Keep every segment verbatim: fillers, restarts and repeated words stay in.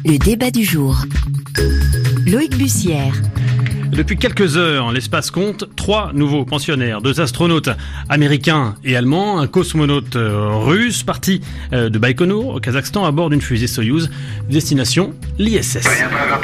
Le débat du jour. Loïc Bussière. Depuis quelques heures, l'espace compte trois nouveaux pensionnaires, deux astronautes américains et allemands, un cosmonaute russe parti de Baïkonour au Kazakhstan à bord d'une fusée Soyouz, destination l'I S S.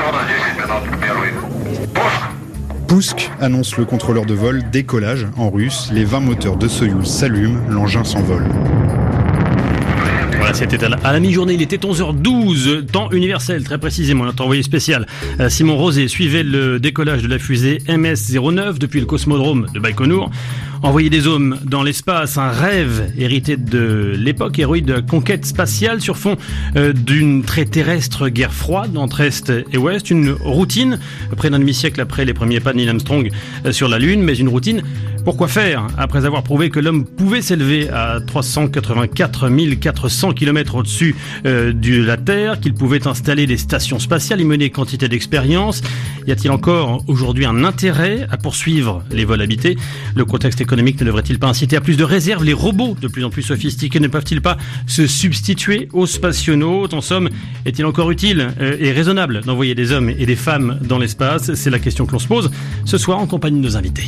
Pousk annonce le contrôleur de vol, décollage en russe, les vingt moteurs de Soyouz s'allument, l'engin s'envole. Voilà, c'était à la, à la mi-journée, il était onze heures douze, temps universel, très précisément. Notre envoyé spécial, euh, Simon Rosé, suivait le décollage de la fusée M S zéro neuf depuis le cosmodrome de Baïkonour. Envoyer des hommes dans l'espace, un rêve hérité de l'époque héroïque de la conquête spatiale sur fond euh, d'une très terrestre guerre froide entre Est et Ouest. Une routine, près d'un demi-siècle après les premiers pas de Neil Armstrong euh, sur la Lune, mais une routine, pourquoi faire? Après avoir prouvé que l'homme pouvait s'élever à trois cent quatre-vingt-quatre mille quatre cents kilomètres au-dessus euh, de la Terre, qu'il pouvait installer des stations spatiales et mener quantité d'expériences, y a-t-il encore aujourd'hui un intérêt à poursuivre les vols habités? Le contexte économique ne devrait-il pas inciter à plus de réserves? Les robots de plus en plus sophistiqués ne peuvent-ils pas se substituer aux spationautes? En somme, est-il encore utile et raisonnable d'envoyer des hommes et des femmes dans l'espace? C'est la question que l'on se pose ce soir en compagnie de nos invités.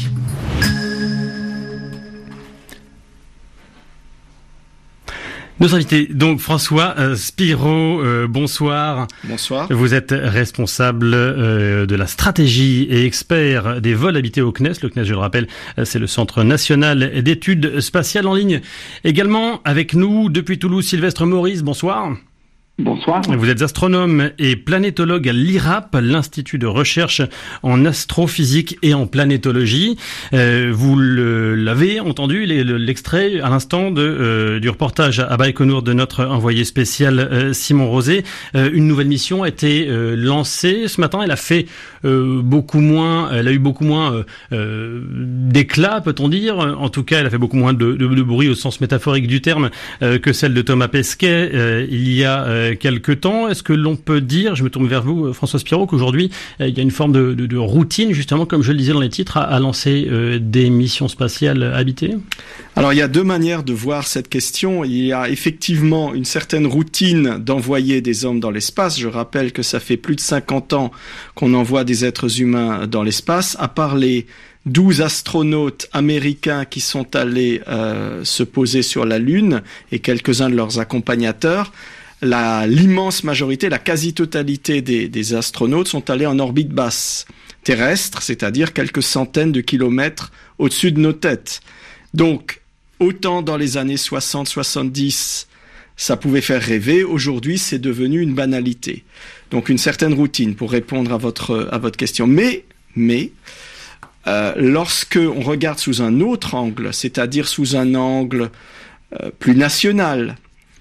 Nos invités, donc François euh, Spiro, euh, bonsoir. Bonsoir. Vous êtes responsable euh, de la stratégie et expert des vols habités au C N E S. Le C N E S, je le rappelle, c'est le Centre national d'études spatiales en ligne. Également avec nous depuis Toulouse, Sylvestre Maurice, bonsoir. Bonsoir. Vous êtes astronome et planétologue à l'I R A P, l'Institut de recherche en astrophysique et en planétologie. Euh, vous le, l'avez entendu, les, le, l'extrait à l'instant de, euh, du reportage à Baïkonour de notre envoyé spécial euh, Simon Rosé. Euh, une nouvelle mission a été euh, lancée ce matin. Elle a fait euh, beaucoup moins, elle a eu beaucoup moins euh, euh, d'éclat, peut-on dire. En tout cas, elle a fait beaucoup moins de, de, de bruit au sens métaphorique du terme euh, que celle de Thomas Pesquet euh, il y a euh, quelque temps. Est-ce que l'on peut dire, je me tourne vers vous François Spiro, qu'aujourd'hui euh, il y a une forme de, de, de routine justement, comme je le disais dans les titres, à, à lancer euh, des missions spatiales habitées? Alors il y a deux manières de voir cette question. Il y a effectivement une certaine routine d'envoyer des hommes dans l'espace. Je rappelle que ça fait plus de cinquante ans qu'on envoie des êtres humains dans l'espace, à part les douze astronautes américains qui sont allés euh, se poser sur la Lune et quelques-uns de leurs accompagnateurs. La, l'immense majorité, la quasi-totalité des, des astronautes sont allés en orbite basse terrestre, c'est-à-dire quelques centaines de kilomètres au-dessus de nos têtes. Donc, autant dans les années soixante soixante-dix, ça pouvait faire rêver, aujourd'hui c'est devenu une banalité. Donc une certaine routine pour répondre à votre, à votre question. Mais, mais, euh, lorsque on regarde sous un autre angle, c'est-à-dire sous un angle euh, plus national,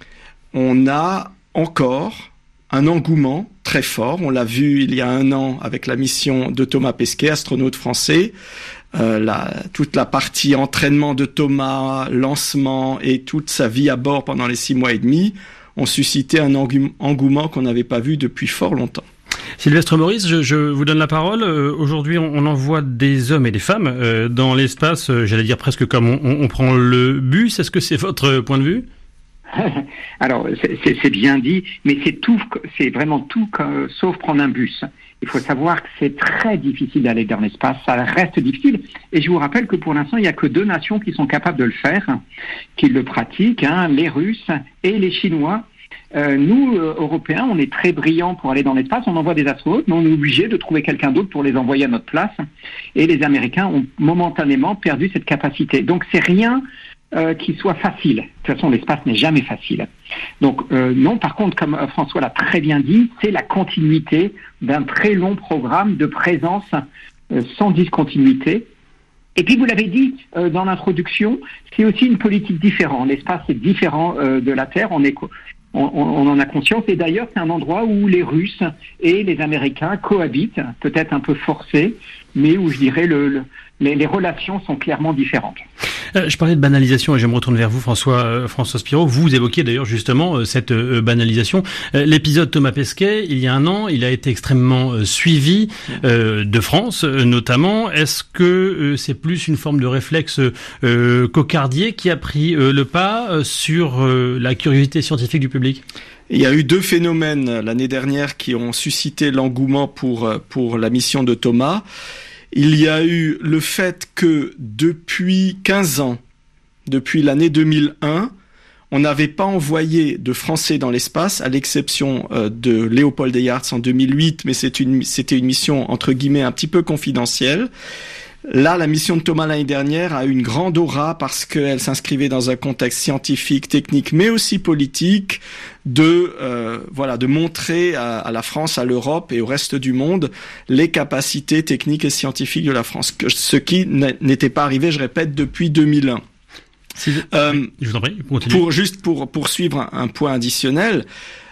on a encore un engouement très fort. On l'a vu il y a un an avec la mission de Thomas Pesquet, astronaute français. Euh, la, toute la partie entraînement de Thomas, lancement et toute sa vie à bord pendant les six mois et demi ont suscité un engouement qu'on n'avait pas vu depuis fort longtemps. Sylvestre Maurice, je, je vous donne la parole. Euh, aujourd'hui, on, on envoie des hommes et des femmes euh, dans l'espace, euh, j'allais dire presque comme on, on, on prend le bus. Est-ce que c'est votre point de vue ? Alors, c'est, c'est, c'est bien dit, mais c'est tout, c'est vraiment tout que, sauf prendre un bus. Il faut savoir que c'est très difficile d'aller dans l'espace, ça reste difficile. Et je vous rappelle que pour l'instant, il n'y a que deux nations qui sont capables de le faire, qui le pratiquent, hein, les Russes et les Chinois. Euh, nous, euh, Européens, on est très brillants pour aller dans l'espace, on envoie des astronautes, mais on est obligé de trouver quelqu'un d'autre pour les envoyer à notre place. Et les Américains ont momentanément perdu cette capacité. Donc, c'est rien... Euh, qui soit facile. De toute façon, l'espace n'est jamais facile. Donc euh, non, par contre, comme euh, François l'a très bien dit, c'est la continuité d'un très long programme de présence euh, sans discontinuité. Et puis, vous l'avez dit euh, dans l'introduction, c'est aussi une politique différente. L'espace est différent euh, de la Terre. On est co- On, on en a conscience, et d'ailleurs c'est un endroit où les Russes et les Américains cohabitent, peut-être un peu forcés, mais où je dirais le, le, les, les relations sont clairement différentes. Euh, je parlais de banalisation et je me retourne vers vous, François euh, François Spiro. Vous évoquiez d'ailleurs justement euh, cette euh, banalisation. Euh, l'épisode Thomas Pesquet, il y a un an, il a été extrêmement euh, suivi euh, de France, euh, notamment. Est-ce que euh, c'est plus une forme de réflexe euh, cocardier qui a pris euh, le pas euh, sur euh, la curiosité scientifique du public ? Il y a eu deux phénomènes l'année dernière qui ont suscité l'engouement pour, pour la mission de Thomas. Il y a eu le fait que depuis quinze ans, depuis l'année deux mille un, on n'avait pas envoyé de Français dans l'espace, à l'exception euh, de Léopold Eyarts en deux mille huit, mais c'est une, c'était une mission entre guillemets un petit peu confidentielle. Là, la mission de Thomas l'année dernière a eu une grande aura parce qu'elle s'inscrivait dans un contexte scientifique, technique, mais aussi politique, de euh, voilà, de montrer à, à la France, à l'Europe et au reste du monde les capacités techniques et scientifiques de la France, ce qui n'était pas arrivé, je répète, depuis deux mille un. Si, euh, je vous en prie, continue. Pour juste pour poursuivre un, un point additionnel.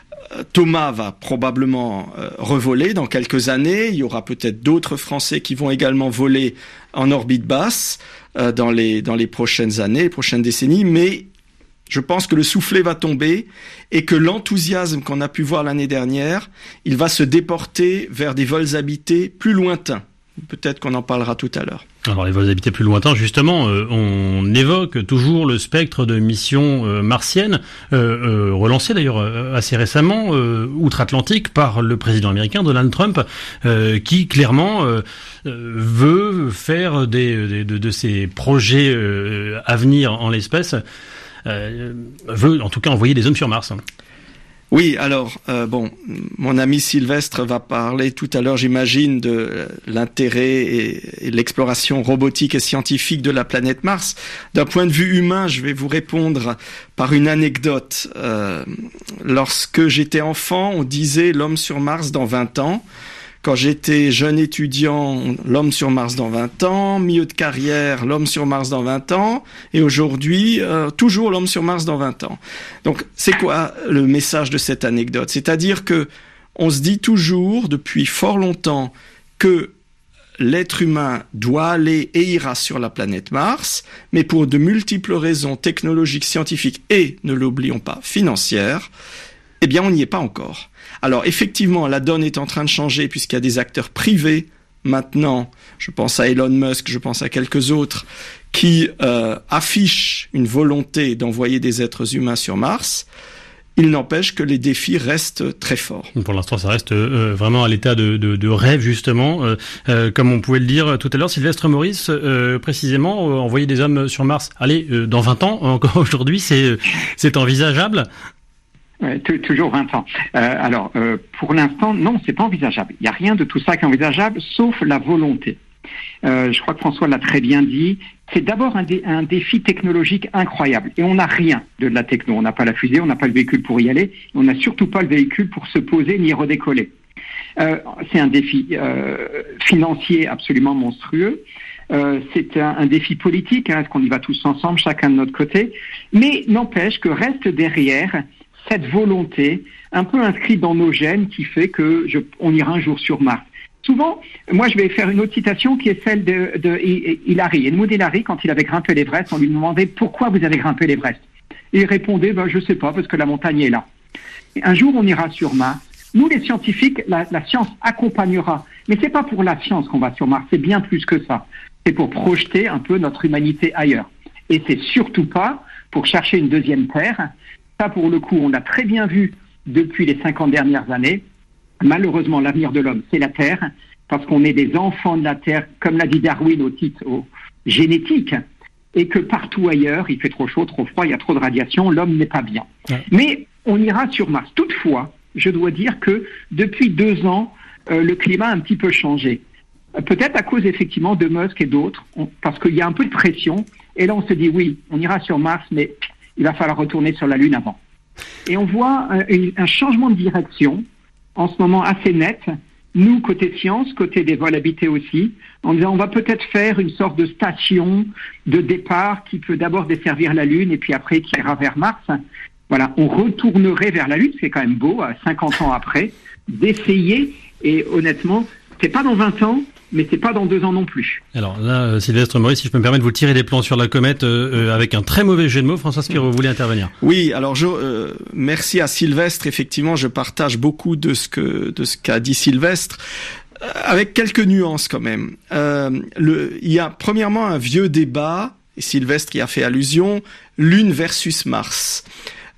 Thomas va probablement euh, revoler dans quelques années. Il y aura peut-être d'autres Français qui vont également voler en orbite basse euh, dans les dans les prochaines années, les prochaines décennies. Mais je pense que le soufflet va tomber et que l'enthousiasme qu'on a pu voir l'année dernière, il va se déporter vers des vols habités plus lointains. Peut-être qu'on en parlera tout à l'heure. Alors les vols habités plus lointains, justement, euh, on évoque toujours le spectre de missions euh, martiennes, euh, euh, relancé d'ailleurs euh, assez récemment, euh, outre-Atlantique, par le président américain Donald Trump, euh, qui clairement euh, euh, veut faire des, des, de, de ces projets euh, à venir en l'espèce, euh, veut en tout cas envoyer des hommes sur Mars. Oui, alors, euh, bon, mon ami Sylvestre va parler tout à l'heure, j'imagine, de l'intérêt et, et l'exploration robotique et scientifique de la planète Mars. D'un point de vue humain, je vais vous répondre par une anecdote. Euh, lorsque j'étais enfant, on disait l'homme sur Mars dans vingt ans. Quand j'étais jeune étudiant, l'homme sur Mars dans vingt ans, milieu de carrière, l'homme sur Mars dans vingt ans, et aujourd'hui, euh, toujours l'homme sur Mars dans vingt ans. Donc, c'est quoi le message de cette anecdote ? C'est-à-dire que on se dit toujours, depuis fort longtemps, que l'être humain doit aller et ira sur la planète Mars, mais pour de multiples raisons technologiques, scientifiques et, ne l'oublions pas, financières, eh bien, on n'y est pas encore. Alors, effectivement, la donne est en train de changer puisqu'il y a des acteurs privés maintenant, je pense à Elon Musk, je pense à quelques autres, qui euh, affichent une volonté d'envoyer des êtres humains sur Mars. Il n'empêche que les défis restent très forts. Pour l'instant, ça reste euh, vraiment à l'état de, de, de rêve, justement. Euh, euh, comme on pouvait le dire tout à l'heure, Sylvestre Maurice, euh, précisément, euh, envoyer des hommes sur Mars, allez, euh, dans vingt ans, encore aujourd'hui, c'est, c'est envisageable ? Ouais, t- toujours vingt ans. Euh, alors, euh, pour l'instant, non, c'est pas envisageable. Il n'y a rien de tout ça qui est envisageable, sauf la volonté. Euh, je crois que François l'a très bien dit. C'est d'abord un, dé- un défi technologique incroyable. Et on n'a rien de la techno. On n'a pas la fusée, on n'a pas le véhicule pour y aller. On n'a surtout pas le véhicule pour se poser ni redécoller. Euh, c'est un défi euh, financier absolument monstrueux. Euh, c'est un, un défi politique, hein, est-ce qu'on y va tous ensemble, chacun de notre côté. Mais n'empêche que reste derrière cette volonté un peu inscrite dans nos gènes qui fait que je, on ira un jour sur Mars. Souvent, moi je vais faire une autre citation qui est celle de, de Hillary. Edmund Hillary, quand il avait grimpé l'Everest, on lui demandait pourquoi vous avez grimpé l'Everest. Et il répondait, ben, je sais pas, parce que la montagne est là. Et un jour on ira sur Mars. Nous les scientifiques, la, la science accompagnera. Mais c'est pas pour la science qu'on va sur Mars, c'est bien plus que ça. C'est pour projeter un peu notre humanité ailleurs. Et c'est surtout pas pour chercher une deuxième Terre. Ça, pour le coup, on l'a très bien vu depuis les cinquante dernières années. Malheureusement, l'avenir de l'homme, c'est la Terre, parce qu'on est des enfants de la Terre, comme l'a dit Darwin au titre au génétique, et que partout ailleurs, il fait trop chaud, trop froid, il y a trop de radiation, l'homme n'est pas bien. Ouais. Mais on ira sur Mars. Toutefois, je dois dire que depuis deux ans, euh, le climat a un petit peu changé. Euh, peut-être à cause effectivement de Musk et d'autres, on, parce qu'il y a un peu de pression, et là on se dit oui, on ira sur Mars, mais il va falloir retourner sur la Lune avant. Et on voit un, un changement de direction, en ce moment assez net, nous, côté science, côté des vols habités aussi, en disant on va peut-être faire une sorte de station de départ qui peut d'abord desservir la Lune et puis après qui ira vers Mars. Voilà, on retournerait vers la Lune, c'est quand même beau, cinquante ans après, d'essayer, et honnêtement, c'est pas dans vingt ans, mais c'est pas dans deux ans non plus. Alors là, Sylvestre Maurice, si je peux me permettre de vous tirer des plans sur la comète euh, avec un très mauvais jeu de mots, François Spiro, vous voulez intervenir ? Oui, alors je, euh, merci à Sylvestre. Effectivement, je partage beaucoup de ce que de ce qu'a dit Sylvestre, euh, avec quelques nuances quand même. Euh, le, il y a premièrement un vieux débat, et Sylvestre y a fait allusion, Lune versus Mars.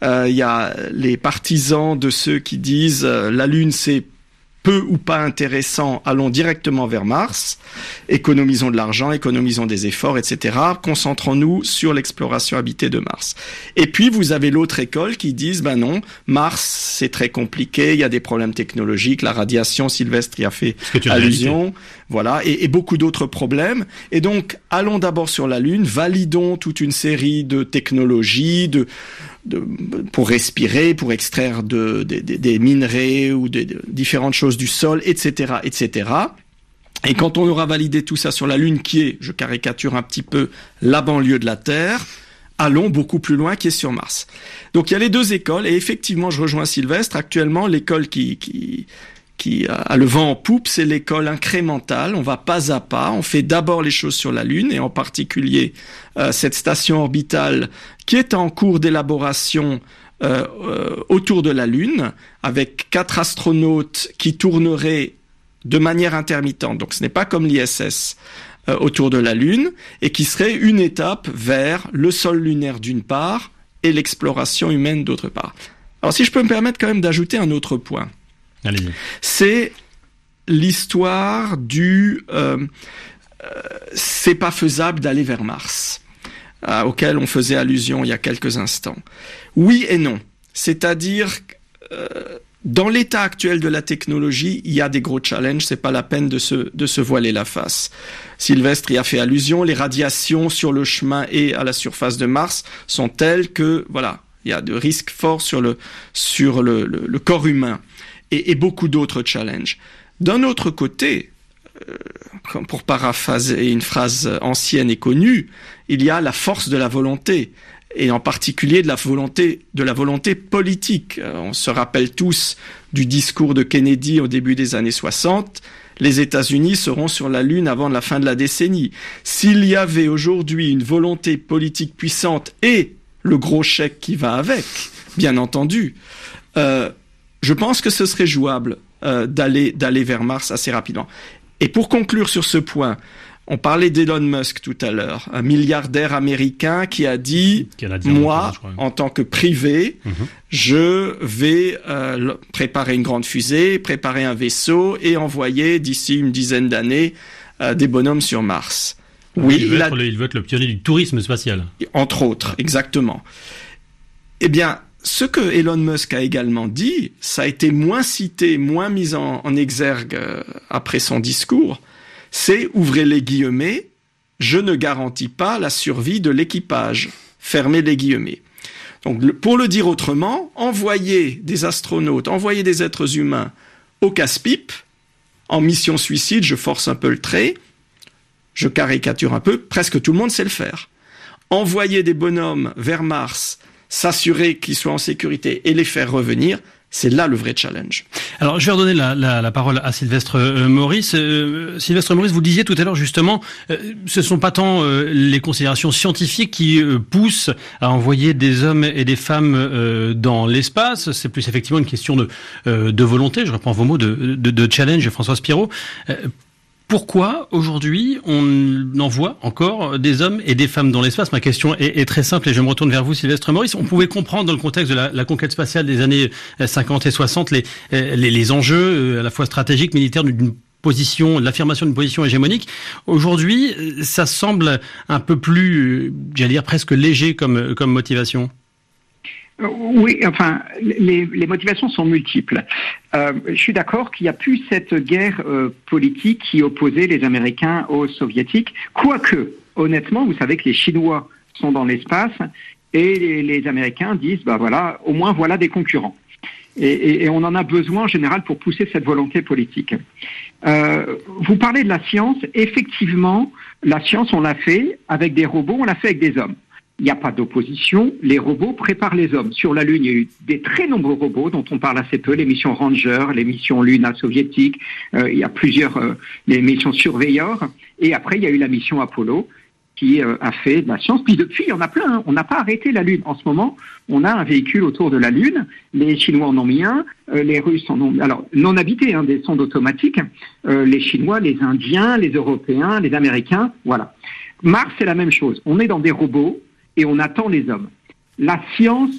Euh, il y a les partisans de ceux qui disent euh, la Lune c'est peu ou pas intéressant, allons directement vers Mars, économisons de l'argent, économisons des efforts, et cetera. Concentrons-nous sur l'exploration habitée de Mars. Et puis, vous avez l'autre école qui disent, ben non, Mars, c'est très compliqué, il y a des problèmes technologiques, la radiation, Sylvestre y a fait allusion, voilà, et, et beaucoup d'autres problèmes. Et donc, allons d'abord sur la Lune, validons toute une série de technologies, de De, pour respirer, pour extraire de, de, de, des minerais ou de, de différentes choses du sol, et cetera, et cetera. Et quand on aura validé tout ça sur la Lune, qui est, je caricature un petit peu, la banlieue de la Terre, allons beaucoup plus loin, qui est sur Mars. Donc il y a les deux écoles, et effectivement, je rejoins Sylvestre, actuellement, l'école qui... qui qui a le vent en poupe, c'est l'école incrémentale. On va pas à pas. On fait d'abord les choses sur la Lune, et en particulier euh, cette station orbitale qui est en cours d'élaboration euh, euh, autour de la Lune, avec quatre astronautes qui tourneraient de manière intermittente. Donc ce n'est pas comme l'I S S euh, autour de la Lune, et qui serait une étape vers le sol lunaire d'une part et l'exploration humaine d'autre part. Alors si je peux me permettre quand même d'ajouter un autre point. Allez-y. C'est l'histoire du euh, euh, c'est pas faisable d'aller vers Mars, euh, auquel on faisait allusion il y a quelques instants. Oui et non. C'est-à-dire euh, dans l'état actuel de la technologie, il y a des gros challenges, c'est pas la peine de se de se voiler la face. Sylvestre y a fait allusion, les radiations sur le chemin et à la surface de Mars sont telles que voilà, il y a de risques forts sur le sur le, le, le corps humain. Et, et beaucoup d'autres challenges. D'un autre côté, euh, pour paraphraser une phrase ancienne et connue, il y a la force de la volonté, et en particulier de la volonté, de la volonté politique. Euh, on se rappelle tous du discours de Kennedy au début des années soixante. Les États-Unis seront sur la Lune avant la fin de la décennie. S'il y avait aujourd'hui une volonté politique puissante et le gros chèque qui va avec, bien entendu, euh, je pense que ce serait jouable euh, d'aller d'aller vers Mars assez rapidement. Et pour conclure sur ce point, on parlait d'Elon Musk tout à l'heure, un milliardaire américain qui a dit, Canadien, moi, en tant que privé, mm-hmm. je vais euh, préparer une grande fusée, préparer un vaisseau et envoyer d'ici une dizaine d'années euh, des bonhommes sur Mars. Oui, il veut, être, a... le, il veut être le pionnier du tourisme spatial. Entre autres, exactement. Eh bien, ce que Elon Musk a également dit, ça a été moins cité, moins mis en, en exergue euh, après son discours, c'est, ouvrez les guillemets, je ne garantis pas la survie de l'équipage, fermez les guillemets. Donc, le, pour le dire autrement, envoyer des astronautes, envoyer des êtres humains au casse-pipe, en mission suicide, je force un peu le trait, je caricature un peu, presque tout le monde sait le faire. Envoyer des bonhommes vers Mars, s'assurer qu'ils soient en sécurité et les faire revenir, c'est là le vrai challenge. Alors, je vais redonner la, la, la parole à Sylvestre euh, Maurice. Euh, Sylvestre Maurice, vous disiez tout à l'heure justement, euh, ce ne sont pas tant euh, les considérations scientifiques qui euh, poussent à envoyer des hommes et des femmes euh, dans l'espace. C'est plus effectivement une question de, euh, de volonté. Je reprends vos mots de, de, de challenge, François Spiro. Euh, Pourquoi aujourd'hui on envoie encore des hommes et des femmes dans l'espace? Ma question est, est très simple et je me retourne vers vous, Sylvestre Maurice. On pouvait comprendre dans le contexte de la, la conquête spatiale des années cinquante et soixante les, les, les enjeux à la fois stratégiques, militaires d'une position, l'affirmation d'une position hégémonique. Aujourd'hui, ça semble un peu plus, j'allais dire presque léger comme, comme motivation. Oui, enfin, les, les motivations sont multiples. Euh, je suis d'accord qu'il n'y a plus cette guerre euh, politique qui opposait les Américains aux Soviétiques, quoique, honnêtement, vous savez que les Chinois sont dans l'espace et les, les Américains disent, bah voilà, au moins voilà des concurrents. Et, et, et on en a besoin en général pour pousser cette volonté politique. Euh, vous parlez de la science, effectivement, la science on l'a fait avec des robots, on l'a fait avec des hommes. Il n'y a pas d'opposition, les robots préparent les hommes. Sur la Lune, il y a eu des très nombreux robots dont on parle assez peu, les missions Ranger, les missions Luna soviétiques, euh, il y a plusieurs, euh, les missions Surveyor, et après il y a eu la mission Apollo qui euh, a fait de la science. Puis depuis, il y en a plein, hein. On n'a pas arrêté la Lune. En ce moment, on a un véhicule autour de la Lune, les Chinois en ont mis un, euh, les Russes en ont mis, alors non habité, hein, des sondes automatiques, euh, les Chinois, les Indiens, les Européens, les Américains, voilà. Mars, c'est la même chose, on est dans des robots, et on attend les hommes. La science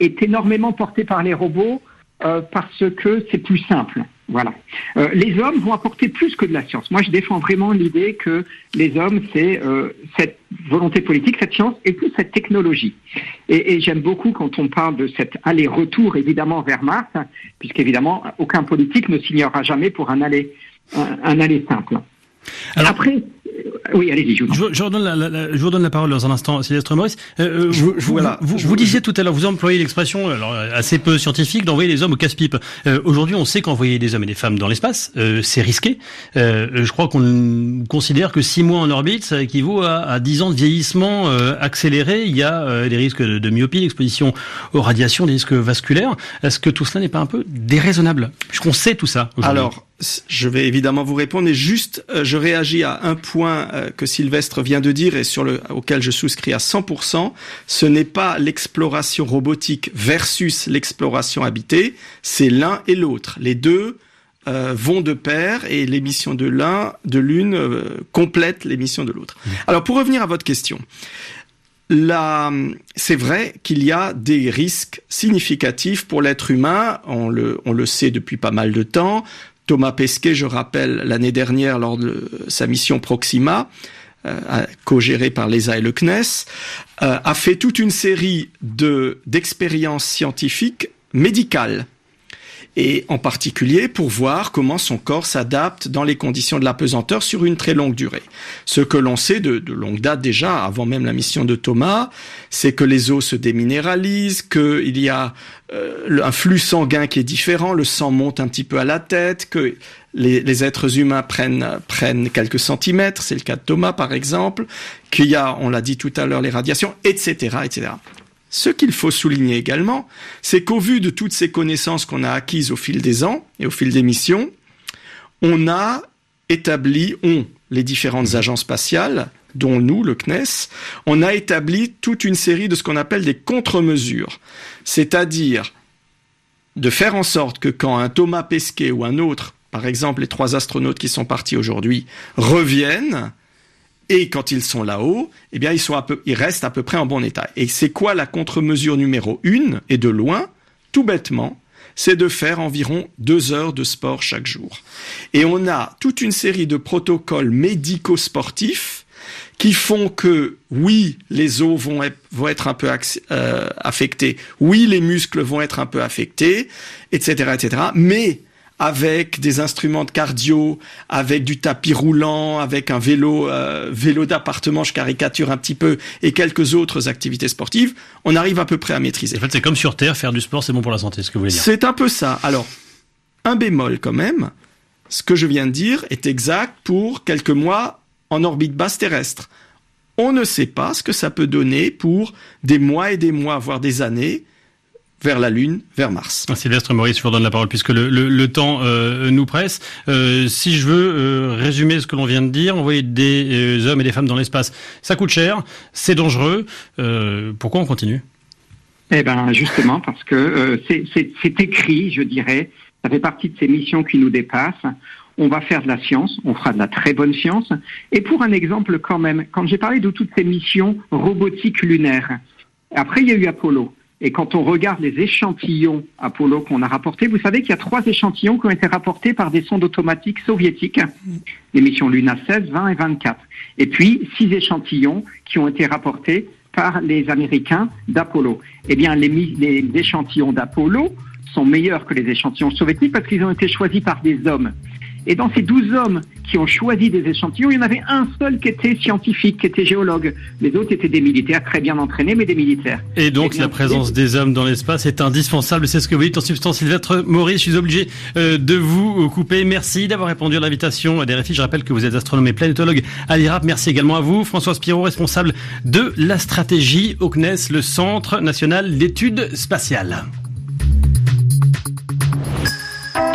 est énormément porté par les robots euh, parce que c'est plus simple. Voilà. Euh, les hommes vont apporter plus que de la science. Moi, je défends vraiment l'idée que les hommes, c'est euh, cette volonté politique, cette science et plus cette technologie. Et, et j'aime beaucoup quand on parle de cet aller-retour, évidemment, vers Mars, puisqu'évidemment, aucun politique ne signera jamais pour un aller, un, un aller simple. Alors, après, oui, allez-y. Je vous, je, je, redonne la, la, je vous redonne la parole dans un instant, Sylvestre Maurice. Euh, je, je, voilà, vous, je, vous disiez tout à l'heure, vous employez l'expression alors, assez peu scientifique d'envoyer les hommes au casse-pipe. Euh, aujourd'hui, on sait qu'envoyer des hommes et des femmes dans l'espace, euh, c'est risqué. Euh, je crois qu'on considère que six mois en orbite, ça équivaut à, à dix ans de vieillissement euh, accéléré. Il y a euh, des risques de, de myopie, d'exposition aux radiations, des risques vasculaires. Est-ce que tout cela n'est pas un peu déraisonnable, puisqu'on sait tout ça aujourd'hui? Alors, je vais évidemment vous répondre, et juste, euh, je réagis à un point euh, que Sylvestre vient de dire et sur le auquel je souscris à cent pour cent. Ce n'est pas l'exploration robotique versus l'exploration habitée, c'est l'un et l'autre. Les deux euh, vont de pair et l'émission de l'un, de l'une euh, complète l'émission de l'autre. Mmh. Alors, pour revenir à votre question. Là, c'est vrai qu'il y a des risques significatifs pour l'être humain. On le, on le sait depuis pas mal de temps. Thomas Pesquet, je rappelle, l'année dernière, lors de sa mission Proxima, euh, co-gérée par l'E S A et le C N E S, euh, a fait toute une série de, d'expériences scientifiques médicales. Et en particulier pour voir comment son corps s'adapte dans les conditions de l'apesanteur sur une très longue durée. Ce que l'on sait de, de longue date déjà, avant même la mission de Thomas, c'est que les os se déminéralisent, qu'il y a euh, un flux sanguin qui est différent, le sang monte un petit peu à la tête, que les, les êtres humains prennent, prennent quelques centimètres, c'est le cas de Thomas par exemple, qu'il y a, on l'a dit tout à l'heure, les radiations, et cetera, et cetera. Ce qu'il faut souligner également, c'est qu'au vu de toutes ces connaissances qu'on a acquises au fil des ans et au fil des missions, on a établi, on, les différentes agences spatiales, dont nous, le C N E S, on a établi toute une série de ce qu'on appelle des contre-mesures. C'est-à-dire de faire en sorte que quand un Thomas Pesquet ou un autre, par exemple les trois astronautes qui sont partis aujourd'hui, reviennent, et quand ils sont là-haut, eh bien, ils sont à peu, ils restent à peu près en bon état. Et c'est quoi la contre-mesure numéro une, et de loin, tout bêtement, c'est de faire environ deux heures de sport chaque jour. Et on a toute une série de protocoles médico-sportifs qui font que, oui, les os vont être, vont être un peu euh, affectés, oui, les muscles vont être un peu affectés, et cetera, et cetera, mais avec des instruments de cardio, avec du tapis roulant, avec un vélo, euh, vélo d'appartement, je caricature un petit peu, et quelques autres activités sportives, on arrive à peu près à maîtriser. En fait, c'est comme sur Terre, faire du sport, c'est bon pour la santé, ce que vous voulez dire. C'est un peu ça. Alors, un bémol quand même, ce que je viens de dire est exact pour quelques mois en orbite basse terrestre. On ne sait pas ce que ça peut donner pour des mois et des mois, voire des années, vers la Lune, vers Mars. Sylvestre Maurice, je vous redonne la parole puisque le, le, le temps euh, nous presse. Euh, si je veux euh, résumer ce que l'on vient de dire, envoyer des euh, hommes et des femmes dans l'espace, ça coûte cher, c'est dangereux. Euh, pourquoi on continue ? Eh ben justement parce que euh, c'est, c'est, c'est écrit, je dirais, ça fait partie de ces missions qui nous dépassent. On va faire de la science, on fera de la très bonne science. Et pour un exemple quand même, quand j'ai parlé de toutes ces missions robotiques lunaires, après il y a eu Apollo. Et quand on regarde les échantillons Apollo qu'on a rapportés, vous savez qu'il y a trois échantillons qui ont été rapportés par des sondes automatiques soviétiques, les missions Luna seize, vingt et vingt-quatre. Et puis, six échantillons qui ont été rapportés par les Américains d'Apollo. Eh bien, les, les échantillons d'Apollo sont meilleurs que les échantillons soviétiques parce qu'ils ont été choisis par des hommes. Et dans ces douze hommes qui ont choisi des échantillons, il y en avait un seul qui était scientifique, qui était géologue. Les autres étaient des militaires, très bien entraînés, mais des militaires. Et donc, la présence des hommes dans l'espace est indispensable. C'est ce que vous dites en substance, Sylvestre Maurice. Je suis obligé euh, de vous couper. Merci d'avoir répondu à l'invitation d'R F I. Je rappelle que vous êtes astronome et planétologue à l'I R A P. Merci également à vous, François Spiro, responsable de la stratégie au C N E S, le Centre national d'études spatiales.